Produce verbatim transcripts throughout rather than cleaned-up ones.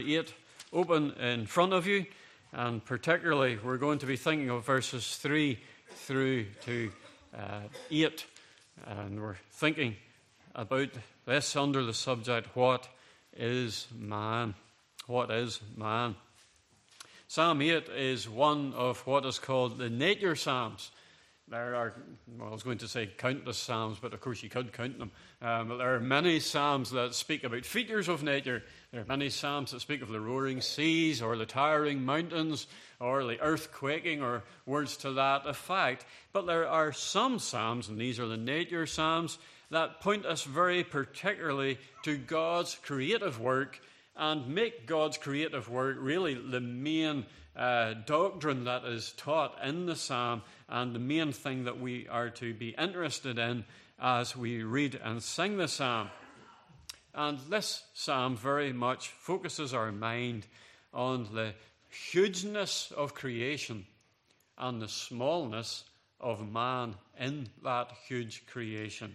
eight open in front of you, and particularly we're going to be thinking of verses three through to uh, eight, and we're thinking about this under the subject, what is man? What is man? Psalm eight is one of what is called the nature psalms. There are, well, I was going to say countless psalms, but of course you could count them. Um, but there are many psalms that speak about features of nature. There are many psalms that speak of the roaring seas or the towering mountains or the earth quaking or words to that effect. But there are some psalms, and these are the nature psalms, that point us very particularly to God's creative work and make God's creative work really the main uh, doctrine that is taught in the psalm and the main thing that we are to be interested in as we read and sing the psalm. And this psalm very much focuses our mind on the hugeness of creation and the smallness of man in that huge creation.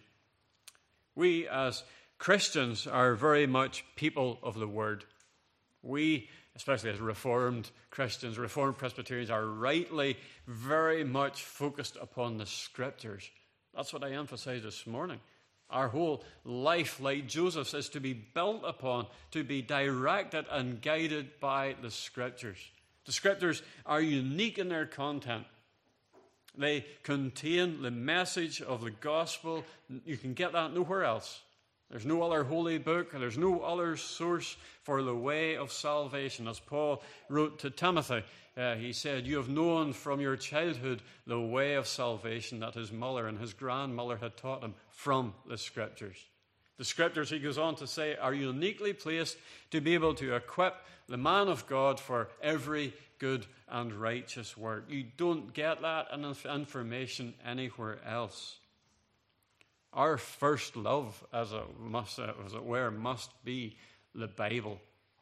We as Christians are very much people of the Word. We, especially as Reformed Christians, Reformed Presbyterians, are rightly very much focused upon the Scriptures. That's what I emphasized this morning. Our whole life, like Joseph's, is to be built upon, to be directed and guided by the Scriptures. The Scriptures are unique in their content. They contain the message of the gospel. You can get that nowhere else. There's no other holy book, and there's no other source for the way of salvation. As Paul wrote to Timothy, uh, he said, "You have known from your childhood the way of salvation that his mother and his grandmother had taught him from the Scriptures." The Scriptures, he goes on to say, are uniquely placed to be able to equip the man of God for every good and righteous work. You don't get that information anywhere else. Our first love, as it, must, as it were, must be the Bible.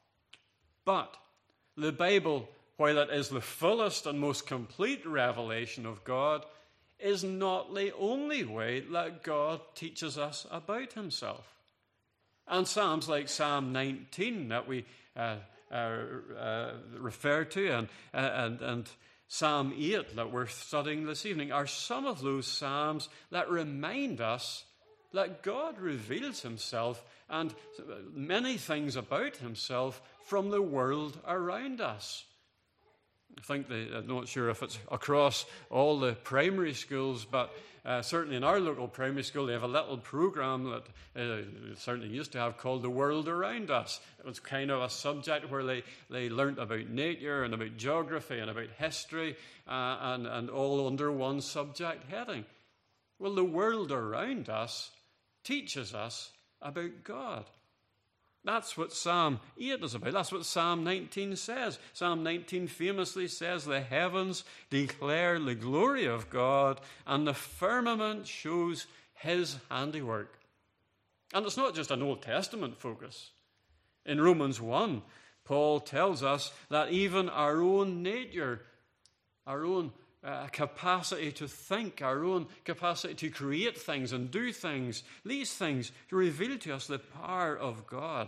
But the Bible, while it is the fullest and most complete revelation of God, is not the only way that God teaches us about himself. And psalms like Psalm nineteen that we uh, uh, uh, refer to and, uh, and, and Psalm eight that we're studying this evening are some of those psalms that remind us that God reveals himself and many things about himself from the world around us. I think, they, I'm not sure if it's across all the primary schools, but uh, certainly in our local primary school, they have a little program that uh, certainly used to have called The World Around Us. It was kind of a subject where they, they learnt about nature and about geography and about history uh, and, and all under one subject heading. Well, the world around us teaches us about God. That's what Psalm eight is about. That's what Psalm nineteen says. Psalm nineteen famously says, "The heavens declare the glory of God, and the firmament shows his handiwork." And it's not just an Old Testament focus. In Romans one, Paul tells us that even our own nature, our own uh, capacity to think, our own capacity to create things and do things, these things reveal to us the power of God.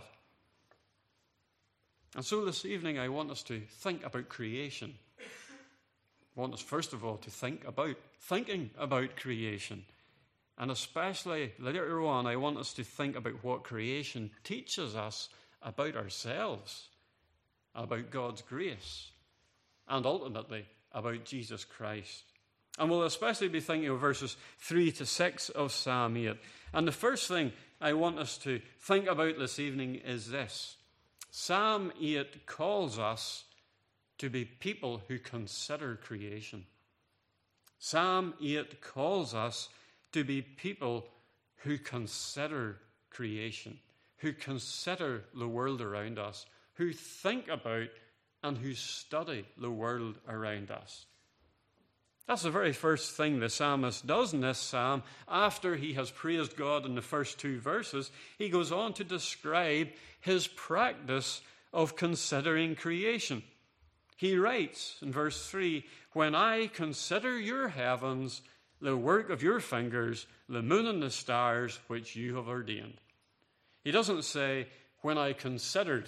And so this evening I want us to think about creation. I want us first of all to think about thinking about creation. And especially later on, I want us to think about what creation teaches us about ourselves, about God's grace, and ultimately about Jesus Christ. And we'll especially be thinking of verses three to six of Psalm eight. And the first thing I want us to think about this evening is this. Psalm eight calls us to be people who consider creation. Psalm eight calls us to be people who consider creation, who consider the world around us, who think about and who study the world around us. That's the very first thing the psalmist does in this psalm. After he has praised God in the first two verses, he goes on to describe his practice of considering creation. He writes in verse three, "When I consider your heavens, the work of your fingers, the moon and the stars which you have ordained." He doesn't say, "when I considered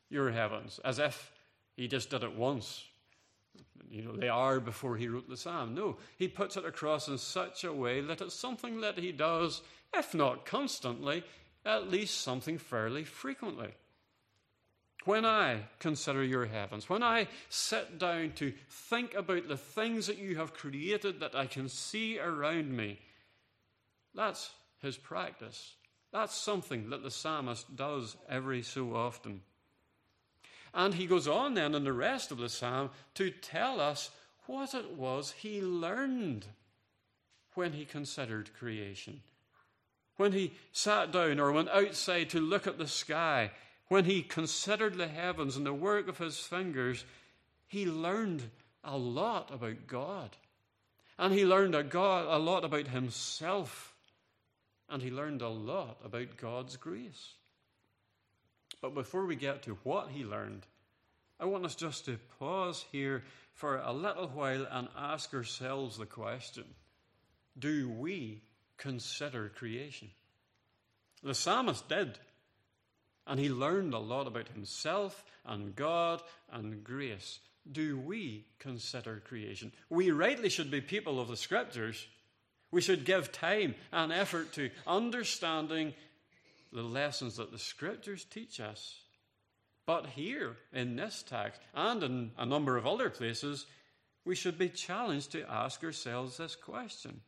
your heavens, as if he just did it once. You know, they are before he wrote the psalm. No, he puts it across in such a way that it's something that he does, if not constantly, at least something fairly frequently. When I consider your heavens, when I sit down to think about the things that you have created that I can see around me, that's his practice. That's something that the psalmist does every so often. And he goes on then in the rest of the psalm to tell us what it was he learned when he considered creation. When he sat down or went outside to look at the sky, when he considered the heavens and the work of his fingers, he learned a lot about God. And he learned a, God, a lot about himself. And he learned a lot about God's grace. But before we get to what he learned, I want us just to pause here for a little while and ask ourselves the question, do we consider creation? The psalmist did, and he learned a lot about himself and God and grace. Do we consider creation? We rightly should be people of the Scriptures. We should give time and effort to understanding the lessons that the Scriptures teach us. But here, in this text, and in a number of other places, we should be challenged to ask ourselves this question.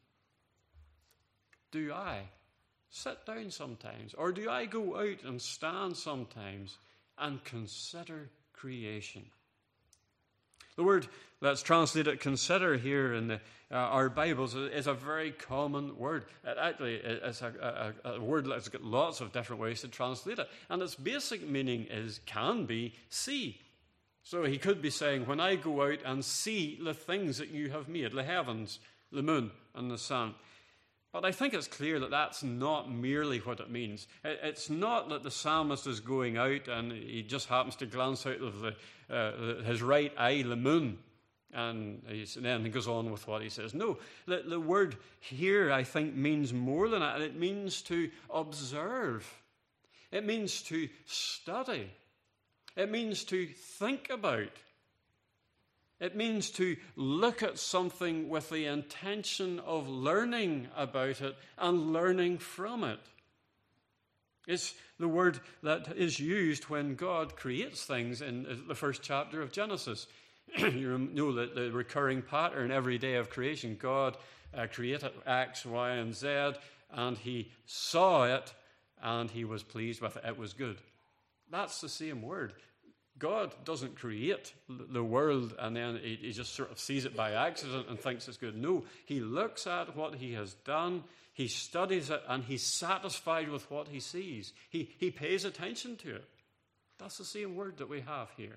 Do I sit down sometimes, or do I go out and stand sometimes and consider creation? The word that's translated consider here in the, uh, our Bibles is a very common word. It actually is a, a, a word that's got lots of different ways to translate it. And its basic meaning is, can be, see. So he could be saying, when I go out and see the things that you have made, the heavens, the moon, and the sun. But I think it's clear that that's not merely what it means. It's not that the psalmist is going out and he just happens to glance out of the, uh, his right eye, the moon, and, he's, and then he goes on with what he says. No, the, the word here, I think, means more than that. It means to observe. It means to study. It means to think about. It means to look at something with the intention of learning about it and learning from it. It's the word that is used when God creates things in the first chapter of Genesis. You know that the recurring pattern every day of creation. God uh, created X, Y, and Z, and he saw it, and he was pleased with it. It was good. That's the same word. God doesn't create the world and then he, he just sort of sees it by accident and thinks it's good. No, he looks at what he has done, he studies it, and he's satisfied with what he sees. He, he pays attention to it. That's the same word that we have here.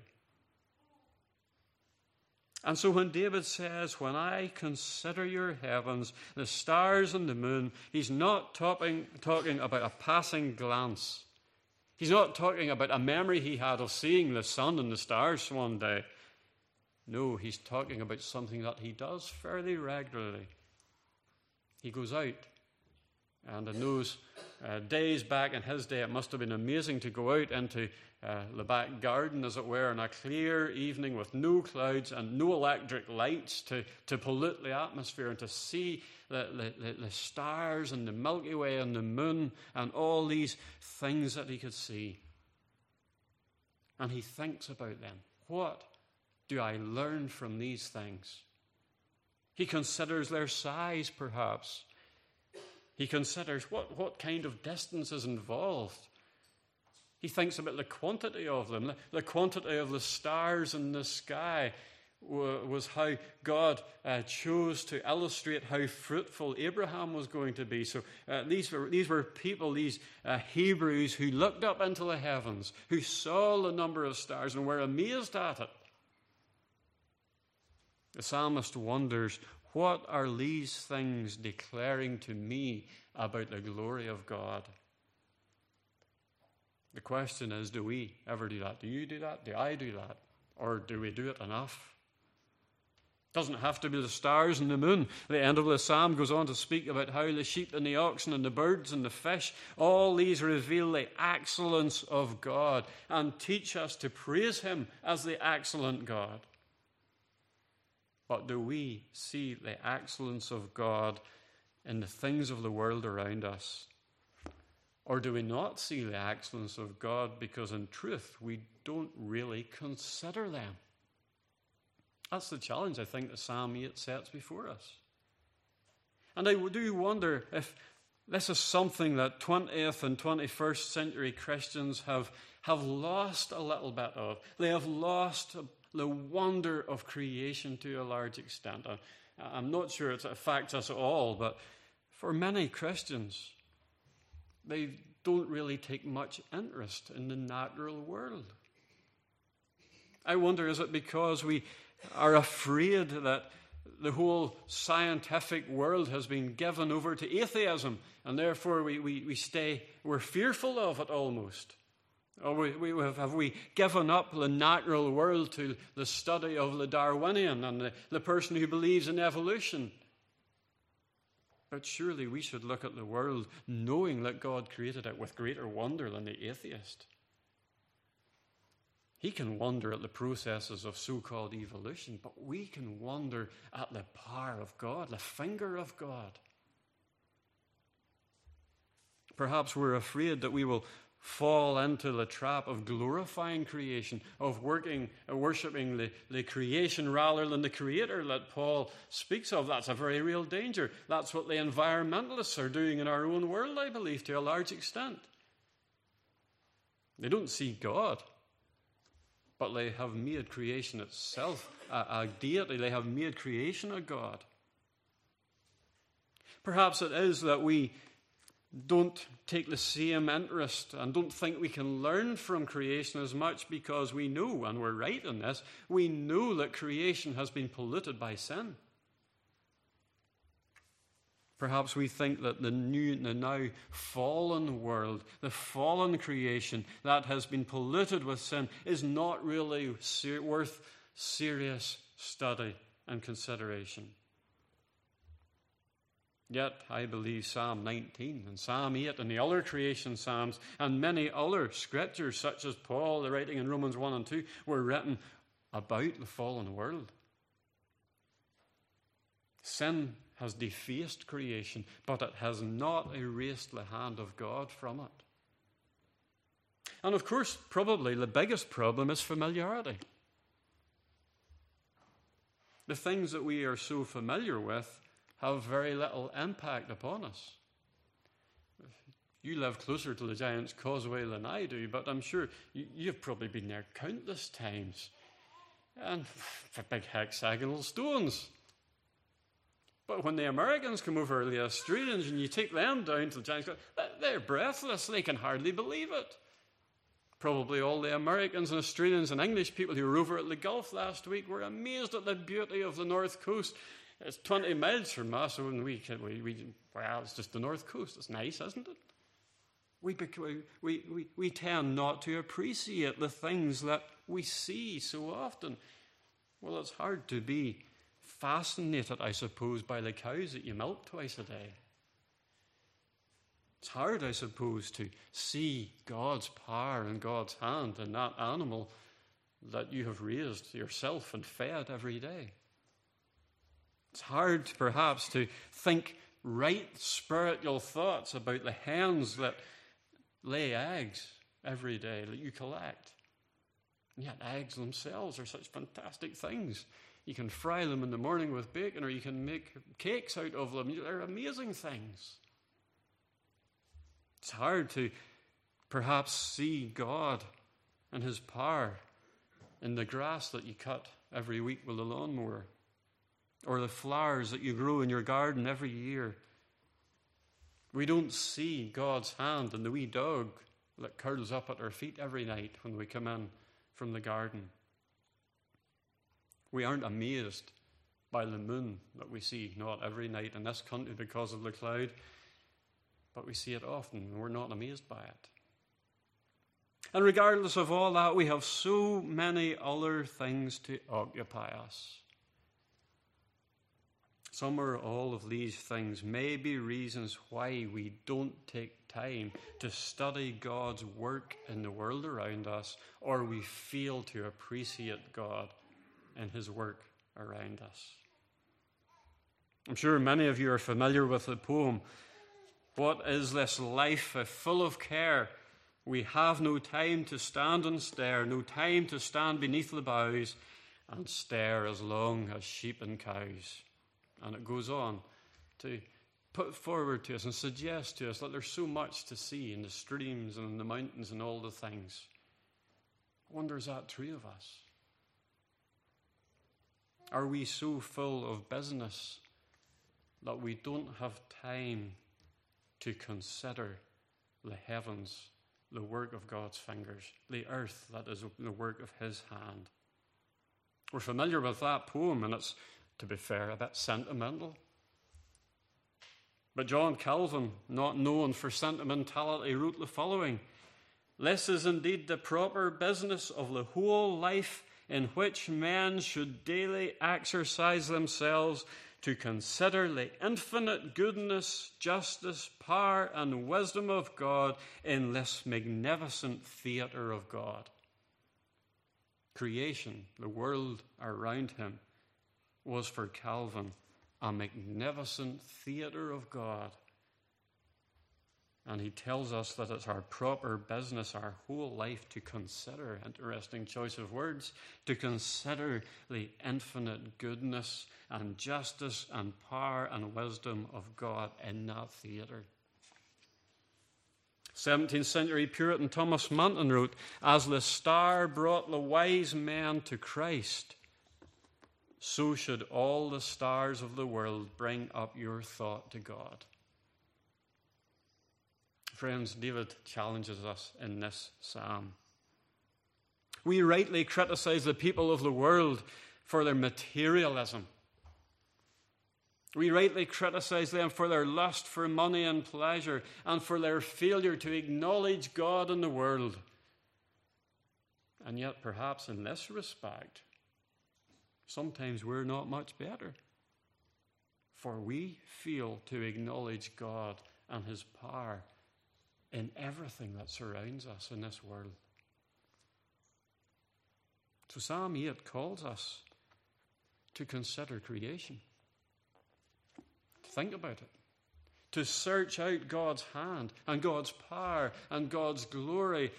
And so when David says, when I consider your heavens, the stars and the moon, he's not talking, talking about a passing glance. He's not talking about a memory he had of seeing the sun and the stars one day. No, he's talking about something that he does fairly regularly. He goes out, and in those uh, days back in his day, it must have been amazing to go out into uh, the back garden, as it were, on a clear evening with no clouds and no electric lights to, to pollute the atmosphere and to see the, the, the stars and the Milky Way and the moon and all these things that he could see. And he thinks about them. What do I learn from these things? He considers their size, perhaps. He considers what, what kind of distance is involved. He thinks about the quantity of them. The, the quantity of the stars in the sky w- was how God uh, chose to illustrate how fruitful Abraham was going to be. So uh, these were these were people, these uh, Hebrews, who looked up into the heavens, who saw the number of stars and were amazed at it. The psalmist wonders, what are these things declaring to me about the glory of God? The question is, do we ever do that? Do you do that? Do I do that? Or do we do it enough? Doesn't have to be the stars and the moon. The end of the psalm goes on to speak about how the sheep and the oxen and the birds and the fish, all these reveal the excellence of God and teach us to praise him as the excellent God. But do we see the excellence of God in the things of the world around us? Or do we not see the excellence of God because in truth we don't really consider them? That's the challenge, I think, that Psalm eight sets before us. And I do wonder if this is something that twentieth and twenty-first century Christians have, have lost a little bit of. They have lost the wonder of creation to a large extent. I'm not sure it affects us at all, but for many Christians, they don't really take much interest in the natural world. I wonder, is it because we are afraid that the whole scientific world has been given over to atheism, and therefore we, we, we stay, we're fearful of it almost? Or we, we have, have we given up the natural world to the study of the Darwinian and the, the person who believes in evolution? But surely we should look at the world knowing that God created it with greater wonder than the atheist. He can wonder at the processes of so-called evolution, but we can wonder at the power of God, the finger of God. Perhaps we're afraid that we will fall into the trap of glorifying creation, of working, uh, worshipping the, the creation rather than the Creator that Paul speaks of. That's a very real danger. That's what the environmentalists are doing in our own world, I believe, to a large extent. They don't see God, but they have made creation itself a, a deity. They have made creation a God. Perhaps it is that we don't take the same interest and don't think we can learn from creation as much because we know, and we're right in this, we know that creation has been polluted by sin. Perhaps we think that the new, the now fallen world, the fallen creation that has been polluted with sin is not really ser- worth serious study and consideration. Yet, I believe Psalm nineteen and Psalm eight and the other creation psalms and many other scriptures, such as Paul, the writing in Romans one and two, were written about the fallen world. Sin has defaced creation, but it has not erased the hand of God from it. And of course, probably the biggest problem is familiarity. The things that we are so familiar with have very little impact upon us. You live closer to the Giant's Causeway than I do, but I'm sure you, you've probably been there countless times. And for big hexagonal stones. But when the Americans come over, the Australians, and you take them down to the Giant's Causeway, they're breathless. They can hardly believe it. Probably all the Americans and Australians and English people who were over at the Gulf last week were amazed at the beauty of the North Coast. It's twenty miles from us, and we, we, we, well, it's just the North Coast. It's nice, isn't it? We, we, we, we tend not to appreciate the things that we see so often. Well, it's hard to be fascinated, I suppose, by the cows that you milk twice a day. It's hard, I suppose, to see God's power and God's hand in that animal that you have raised yourself and fed every day. It's hard, perhaps, to think right spiritual thoughts about the hens that lay eggs every day that you collect. And yet eggs themselves are such fantastic things. You can fry them in the morning with bacon, or you can make cakes out of them. They're amazing things. It's hard to perhaps see God and his power in the grass that you cut every week with a lawnmower, or the flowers that you grow in your garden every year. We don't see God's hand in the wee dog that curls up at our feet every night when we come in from the garden. We aren't amazed by the moon that we see, not every night in this country because of the cloud, but we see it often and we're not amazed by it. And regardless of all that, we have so many other things to occupy us. Some or all of these things may be reasons why we don't take time to study God's work in the world around us, or we fail to appreciate God and his work around us. I'm sure many of you are familiar with the poem, "What is this life full of care? We have no time to stand and stare, no time to stand beneath the boughs and stare as long as sheep and cows." And it goes on to put forward to us and suggest to us that there's so much to see in the streams and in the mountains and all the things. I wonder, is that true of us? Are we so full of business that we don't have time to consider the heavens, the work of God's fingers, the earth that is the work of his hand? We're familiar with that poem, and it's, to be fair, a bit sentimental. But John Calvin, not known for sentimentality, wrote the following: "This is indeed the proper business of the whole life, in which men should daily exercise themselves to consider the infinite goodness, justice, power, and wisdom of God in this magnificent theatre of God." Creation, the world around him, was for Calvin a magnificent theatre of God. And he tells us that it's our proper business, our whole life, to consider, interesting choice of words, to consider the infinite goodness and justice and power and wisdom of God in that theatre. seventeenth century Puritan Thomas Manton wrote, "As the star brought the wise men to Christ, so should all the stars of the world bring up your thought to God." Friends, David challenges us in this psalm. We rightly criticize the people of the world for their materialism. We rightly criticize them for their lust for money and pleasure and for their failure to acknowledge God in the world. And yet, perhaps in this respect, sometimes we're not much better. For we fail to acknowledge God and his power in everything that surrounds us in this world. So Psalm eight calls us to consider creation, to think about it, to search out God's hand and God's power and God's glory.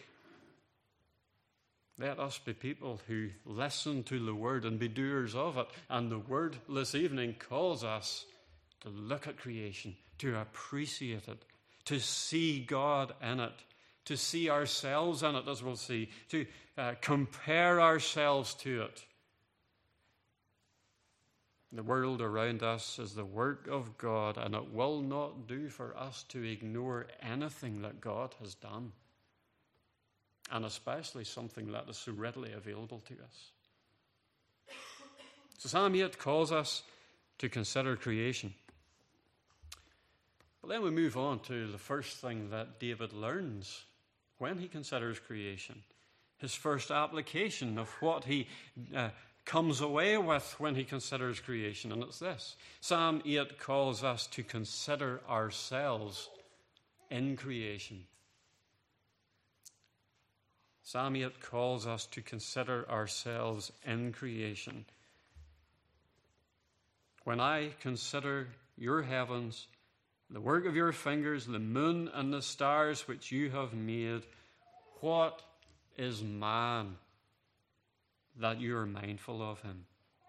Let us be people who listen to the word and be doers of it. And the word this evening calls us to look at creation, to appreciate it, to see God in it, to see ourselves in it, as we'll see, to uh, compare ourselves to it. The world around us is the work of God, and it will not do for us to ignore anything that God has done, and especially something that is so readily available to us. So Psalm eight calls us to consider creation. But then we move on to the first thing that David learns when he considers creation, his first application of what he uh, comes away with when he considers creation, and it's this. Psalm eight calls us to consider ourselves in creation. Psalm eight calls us to consider ourselves in creation. When I consider your heavens, the work of your fingers, the moon and the stars which you have made, what is man that you are mindful of him?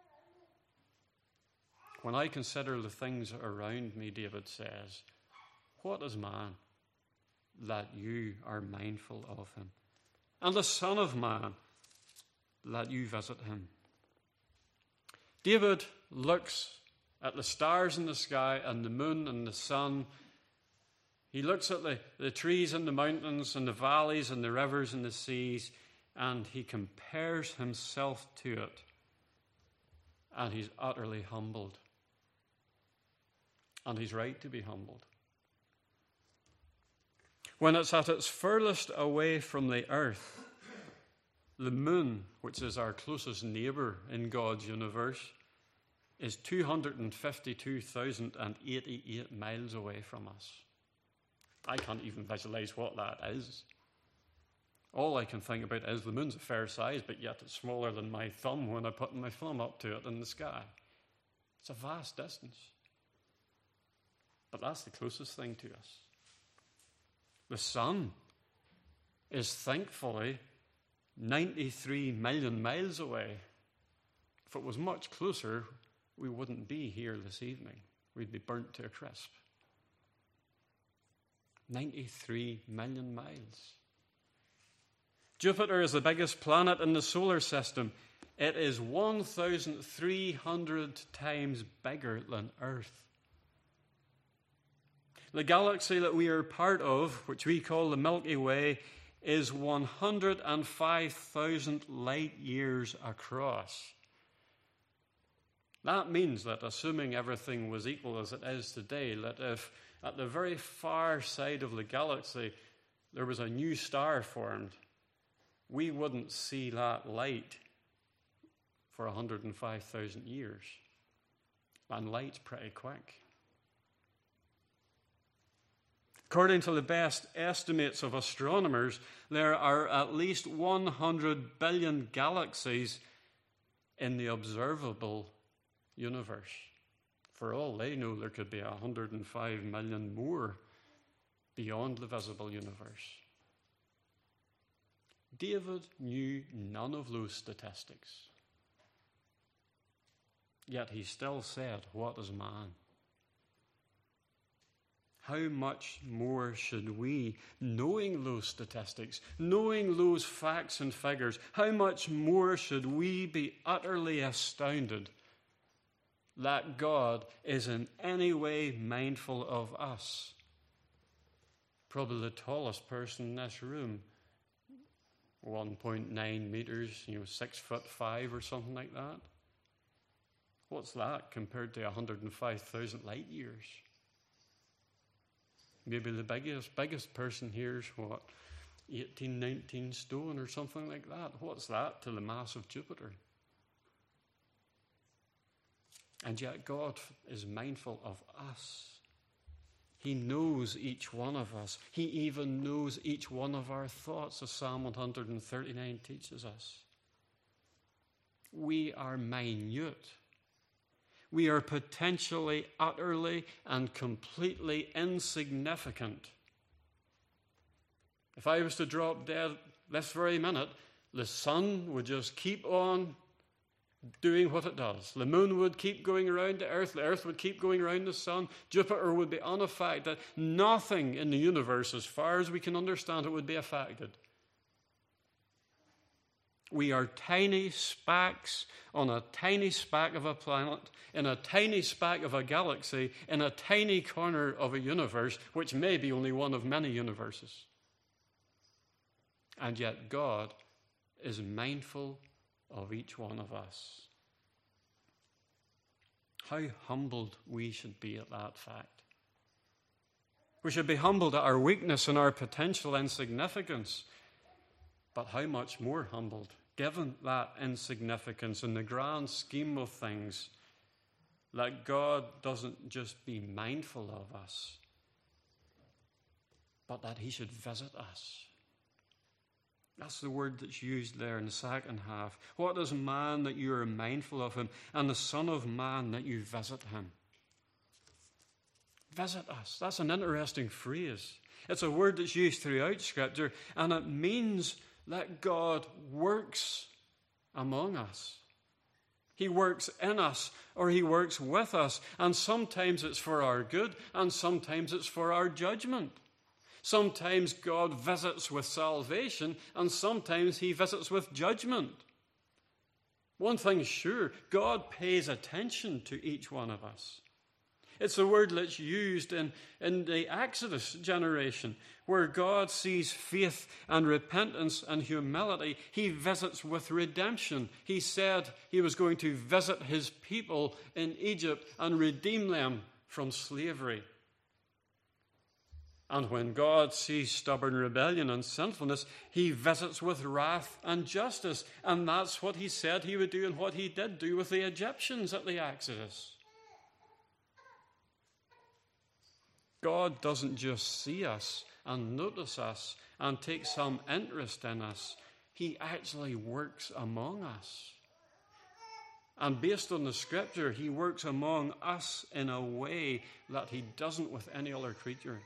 When I consider the things around me, David says, what is man that you are mindful of him? And the Son of Man that you visit him. David looks at the stars in the sky and the moon and the sun. He looks at the, the trees and the mountains and the valleys and the rivers and the seas, and he compares himself to it. And he's utterly humbled. And he's right to be humbled. When it's at its furthest away from the earth, the moon, which is our closest neighbor in God's universe, is two hundred fifty-two thousand eighty-eight miles away from us. I can't even visualize what that is. All I can think about is the moon's a fair size, but yet it's smaller than my thumb when I put my thumb up to it in the sky. It's a vast distance. But that's the closest thing to us. The sun is thankfully ninety-three million miles away. If it was much closer, we wouldn't be here this evening. We'd be burnt to a crisp. ninety-three million miles. Jupiter is the biggest planet in the solar system. It is one thousand three hundred times bigger than Earth. The galaxy that we are part of, which we call the Milky Way, is one hundred five thousand light years across. That means that, assuming everything was equal as it is today, that if at the very far side of the galaxy there was a new star formed, we wouldn't see that light for one hundred five thousand years. And light's pretty quick. According to the best estimates of astronomers, there are at least one hundred billion galaxies in the observable universe. For all they know, there could be one hundred five million more beyond the visible universe. David knew none of those statistics. Yet he still said, "What is man?" How much more should we, knowing those statistics, knowing those facts and figures, how much more should we be utterly astounded that God is in any way mindful of us? Probably the tallest person in this room, one point nine meters, you know, six foot five or something like that. What's that compared to one hundred five thousand light years? Maybe the biggest biggest person here is, what, eighteen, nineteen stone or something like that. What's that to the mass of Jupiter? And yet God is mindful of us. He knows each one of us. He even knows each one of our thoughts, as Psalm one hundred thirty-nine teaches us. We are minute. We are potentially, utterly, and completely insignificant. If I was to drop dead this very minute, the sun would just keep on doing what it does. The moon would keep going around the earth. The earth would keep going around the sun. Jupiter would be unaffected. Nothing in the universe, as far as we can understand it, would be affected. We are tiny specks on a tiny speck of a planet, in a tiny speck of a galaxy, in a tiny corner of a universe, which may be only one of many universes. And yet God is mindful of each one of us. How humbled we should be at that fact. We should be humbled at our weakness and our potential insignificance. But how much more humbled, given that insignificance in the grand scheme of things, that God doesn't just be mindful of us, but that he should visit us. That's the word that's used there in the second half. What is man that you are mindful of him, and the Son of Man that you visit him? Visit us. That's an interesting phrase. It's a word that's used throughout Scripture, and it means that God works among us. He works in us, or he works with us, and sometimes it's for our good, and sometimes it's for our judgment. Sometimes God visits with salvation, and sometimes he visits with judgment. One thing's sure, God pays attention to each one of us. It's a word that's used in, in the Exodus generation, where God sees faith and repentance and humility. He visits with redemption. He said he was going to visit his people in Egypt and redeem them from slavery. And when God sees stubborn rebellion and sinfulness, he visits with wrath and justice. And that's what he said he would do and what he did do with the Egyptians at the Exodus. God doesn't just see us and notice us and take some interest in us. He actually works among us. And based on the scripture, he works among us in a way that he doesn't with any other creature.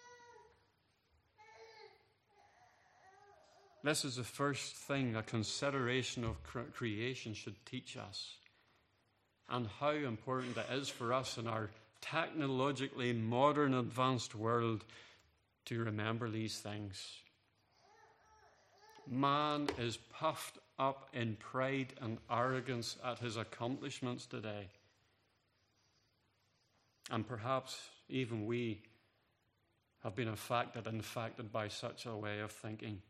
This is the first thing a consideration of creation should teach us, and how important it is for us in our technologically modern, advanced world to remember these things. Man is puffed up in pride and arrogance at his accomplishments today. And perhaps even we have been affected, infected by such a way of thinking.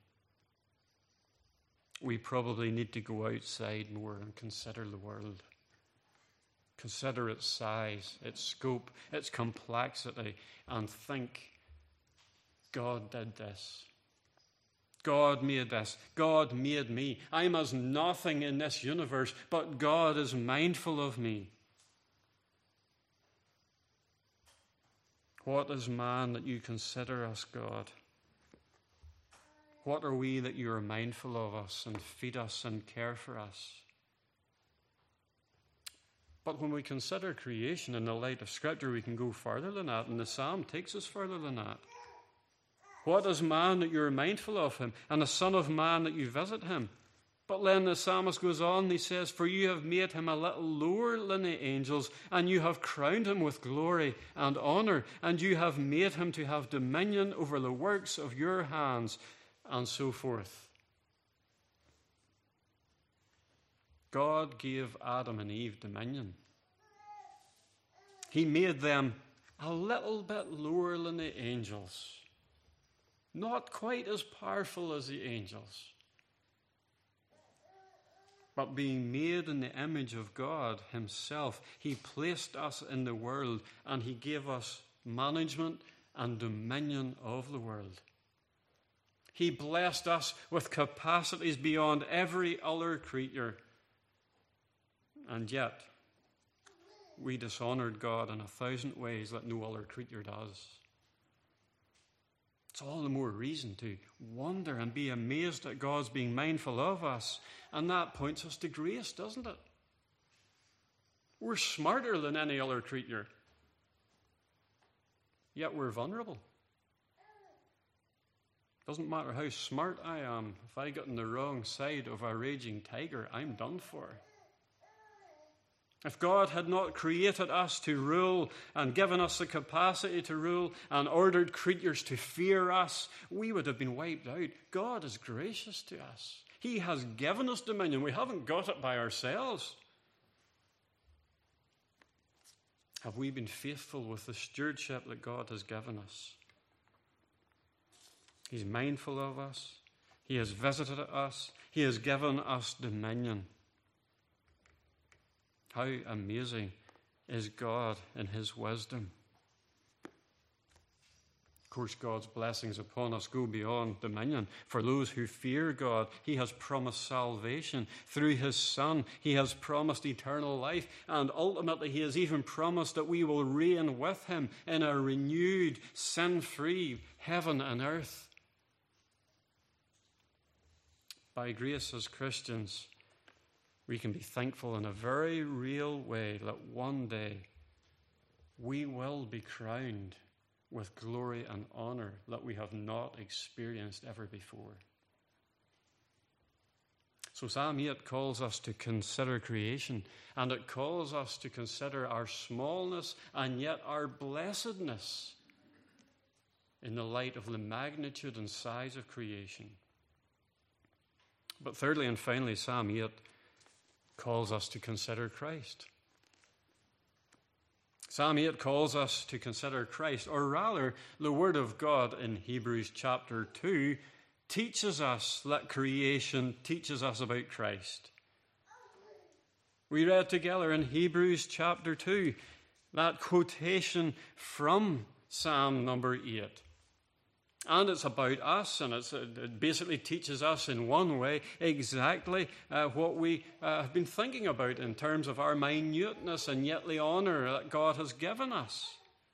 We probably need to go outside more and consider the world. Consider its size, its scope, its complexity, and think, God did this. God made this. God made me. I'm as nothing in this universe, but God is mindful of me. What is man that you consider us, God? What are we that you are mindful of us and feed us and care for us? But when we consider creation in the light of Scripture, we can go further than that, and the Psalm takes us further than that. What is man that you are mindful of him, and the Son of Man that you visit him? But then the psalmist goes on, he says, for you have made him a little lower than the angels, and you have crowned him with glory and honor, and you have made him to have dominion over the works of your hands, and so forth. God gave Adam and Eve dominion. He made them a little bit lower than the angels. Not quite as powerful as the angels. But being made in the image of God himself, he placed us in the world and he gave us management and dominion of the world. He blessed us with capacities beyond every other creature. And yet, we dishonored God in a thousand ways that no other creature does. It's all the more reason to wonder and be amazed at God's being mindful of us. And that points us to grace, doesn't it? We're smarter than any other creature, yet we're vulnerable. Doesn't matter how smart I am, if I get on the wrong side of a raging tiger, I'm done for. If God had not created us to rule and given us the capacity to rule and ordered creatures to fear us, we would have been wiped out. God is gracious to us. He has given us dominion. We haven't got it by ourselves. Have we been faithful with the stewardship that God has given us? He's mindful of us. He has visited us. He has given us dominion. How amazing is God in his wisdom. Of course, God's blessings upon us go beyond dominion. For those who fear God, he has promised salvation. Through his Son, he has promised eternal life. And ultimately, he has even promised that we will reign with him in a renewed, sin-free heaven and earth. By grace as Christians, we can be thankful in a very real way that one day we will be crowned with glory and honor that we have not experienced ever before. So Psalm eight calls us to consider creation, and it calls us to consider our smallness and yet our blessedness in the light of the magnitude and size of creation. But thirdly and finally, Psalm eight calls us to consider Christ. Psalm eight calls us to consider Christ, or rather, the Word of God in Hebrews chapter two teaches us that creation teaches us about Christ. We read together in Hebrews chapter two that quotation from Psalm number eight. And it's about us, and it's, it basically teaches us in one way exactly uh, what we uh, have been thinking about in terms of our minuteness and yet the honor that God has given us.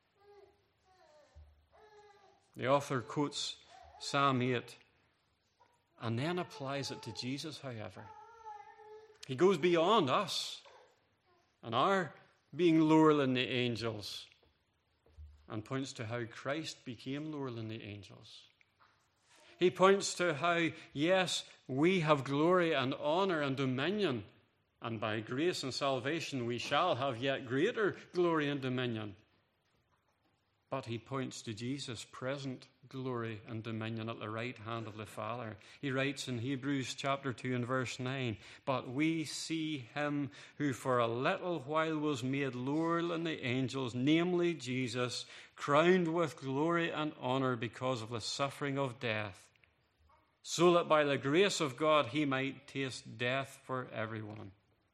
The author quotes Psalm eight and then applies it to Jesus, however. He goes beyond us and our being lower than the angels, and points to how Christ became lower than the angels. He points to how, yes, we have glory and honor and dominion, and by grace and salvation we shall have yet greater glory and dominion. But he points to Jesus' present glory and dominion at the right hand of the Father. He writes in Hebrews chapter two and verse nine, "But we see him who for a little while was made lower than the angels, namely Jesus, crowned with glory and honor because of the suffering of death, so that by the grace of God he might taste death for everyone."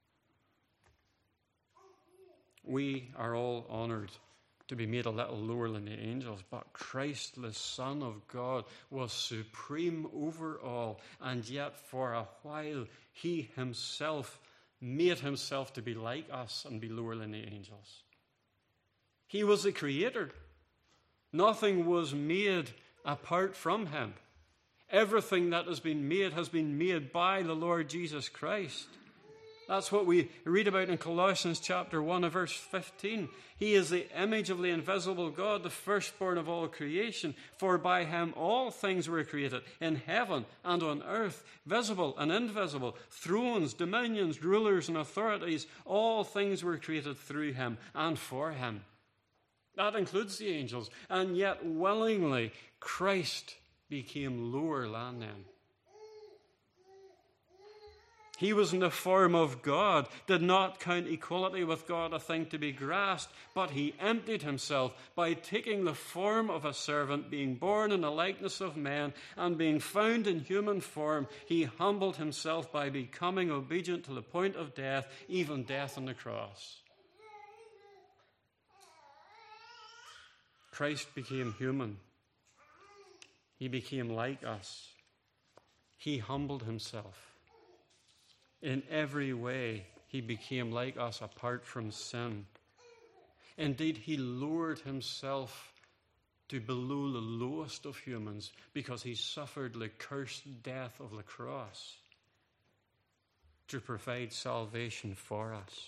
We are all honored to be made a little lower than the angels, but Christ, the Son of God, was supreme over all, and yet for a while he himself made himself to be like us and be lower than the angels. He was the creator. Nothing was made apart from him. Everything that has been made has been made by the Lord Jesus Christ. That's what we read about in Colossians chapter one and verse fifteen. He is the image of the invisible God, the firstborn of all creation. For by him all things were created, in heaven and on earth, visible and invisible, thrones, dominions, rulers, and authorities. All things were created through him and for him. That includes the angels. And yet willingly, Christ became lower than them. He was in the form of God, did not count equality with God a thing to be grasped, but he emptied himself by taking the form of a servant, being born in the likeness of men, and being found in human form. He humbled himself by becoming obedient to the point of death, even death on the cross. Christ became human. He became like us. He humbled himself. In every way, he became like us apart from sin. Indeed, he lowered himself to below the lowest of humans because he suffered the cursed death of the cross to provide salvation for us.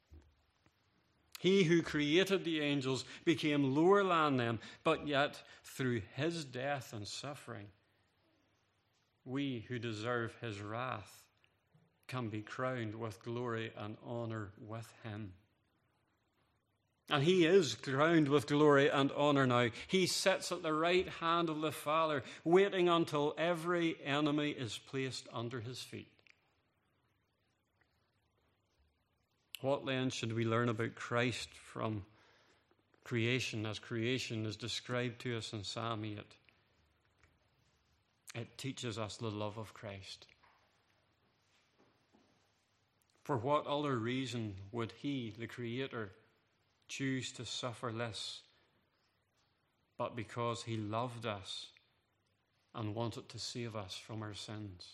He who created the angels became lower than them, but yet through his death and suffering, we who deserve his wrath can be crowned with glory and honor with him. And he is crowned with glory and honor now. He sits at the right hand of the Father, waiting until every enemy is placed under his feet. What then should we learn about Christ from creation, as creation is described to us in Psalm eight? It teaches us the love of Christ. For what other reason would he, the Creator, choose to suffer this but because he loved us and wanted to save us from our sins?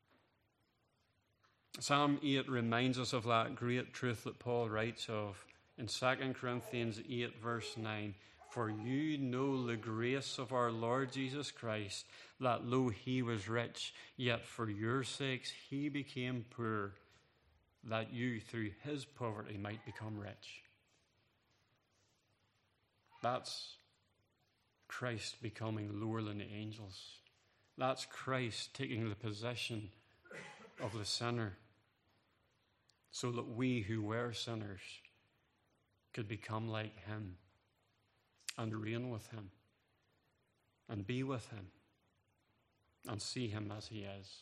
Psalm eight reminds us of that great truth that Paul writes of in Second Corinthians eight, verse nine. For you know the grace of our Lord Jesus Christ, that though he was rich, yet for your sakes he became poor, that you through his poverty might become rich. That's Christ becoming lower than the angels. That's Christ taking the position of the sinner so that we who were sinners could become like him and reign with him and be with him and see him as he is.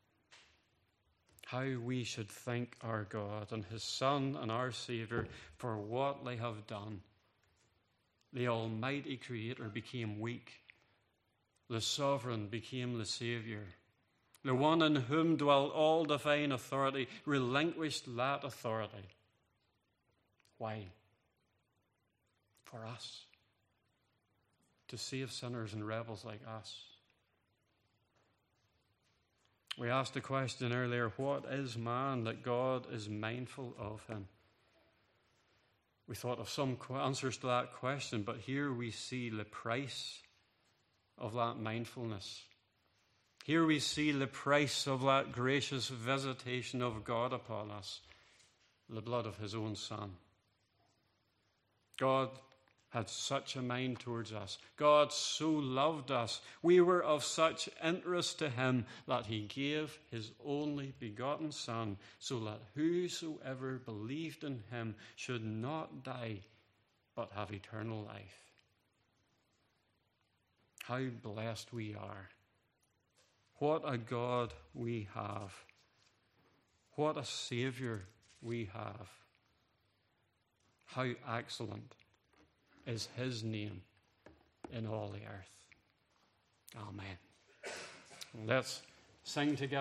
How we should thank our God and his Son and our Savior for what they have done. The Almighty Creator became weak. The Sovereign became the Savior. The one in whom dwelt all divine authority relinquished that authority. Why? For us. to save sinners and rebels like us. We asked the question earlier, what is man that God is mindful of him? We thought of some answers to that question, but here we see the price of that mindfulness. Here we see the price of that gracious visitation of God upon us, the blood of his own Son. God had such a mind towards us. God so loved us. We were of such interest to him that he gave his only begotten Son, so that whosoever believed in him should not die, but have eternal life. How blessed we are. What a God we have. What a Savior we have. How excellent is his name in all the earth. Amen. Let's sing together.